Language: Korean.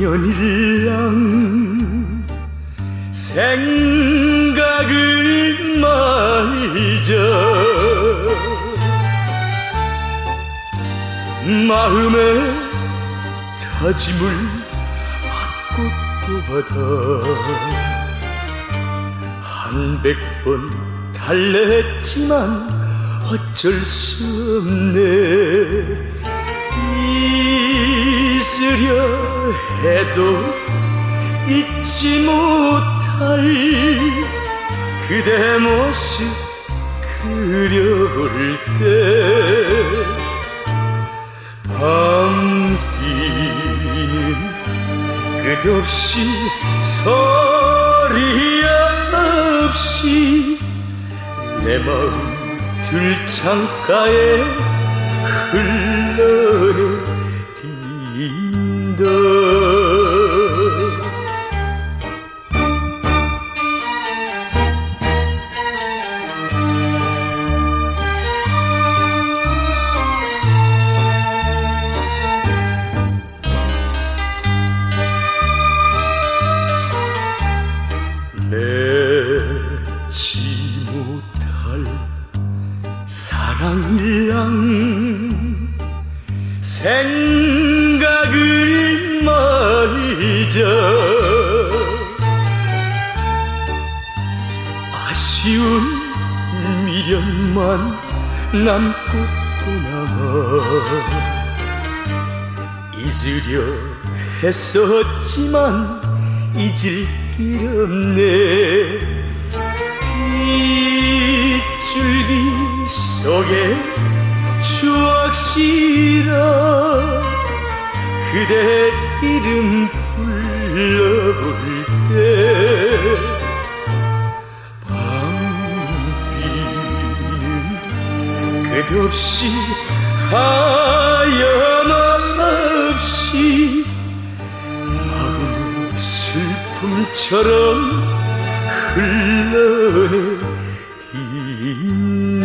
년일랑 생각을 말자. 마음의 다짐을 받고 또 받아 한 100번 달랬지만 어쩔 수 없네. 잊으려 해도 잊지 못할 그대 모습 그려볼 때 밤비는 끝없이 소리야 없이 내 마음 들창가에 흘러내린다. 맺지 못할 사랑이랑 생각을 말이자. 아쉬운 미련만 남고 또 남아 잊으려 했었지만 잊을 길 없네. 빗줄기 속에 추억 실어 그대 이름 불러볼 때 밤비는 끝없이 하염없이 마음의 슬픔처럼 흘러내린다.